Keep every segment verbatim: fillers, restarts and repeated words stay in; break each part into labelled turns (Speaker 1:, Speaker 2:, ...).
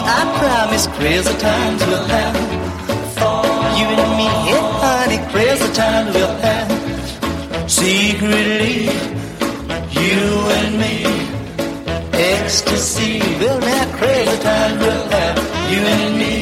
Speaker 1: I promise crazy times we'll have. For you and me, yeah, honey, crazy times we'll have. Secretly, you and me, ecstasy, well, now crazy times we'll have. You and me,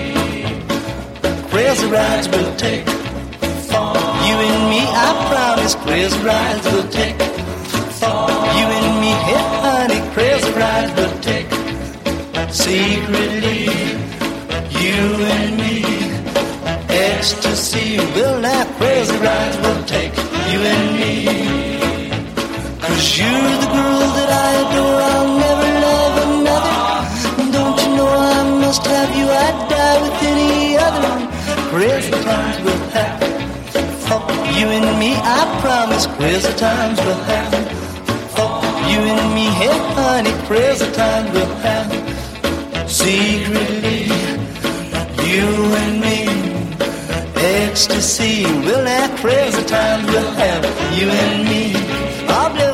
Speaker 1: crazy rides we'll take. For you and me, I promise crazy rides we'll take. For you and me, hey honey, crazy rides we'll take. Secretly, you and me, ecstasy, well now crazy rides we'll take. You and me, 'cause you're the girl that I adore, I'll never love another. Don't you know I must have you, I'd die with any other. Crazy times we'll have. For you and me, I promise crazy times we'll have. For you and me, hey honey, crazy times we'll have. Secretly, you and me, ecstasy, well now crazy times we'll have. You and me, oh blue.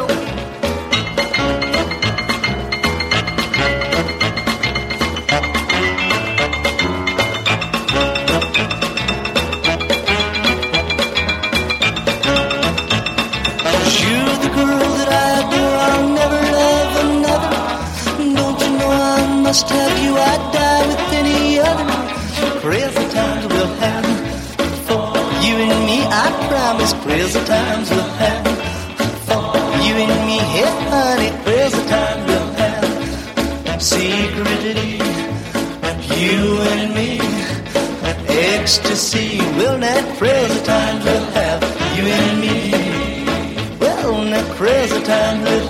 Speaker 1: Must have you, I'd die with any other. Crazy times we'll have. For you and me, I promise crazy times we'll have. For you and me, hey honey, crazy times we'll have. Secretly, you and me, ecstasy, well now crazy times we'll have. You and me, well now crazy times we'll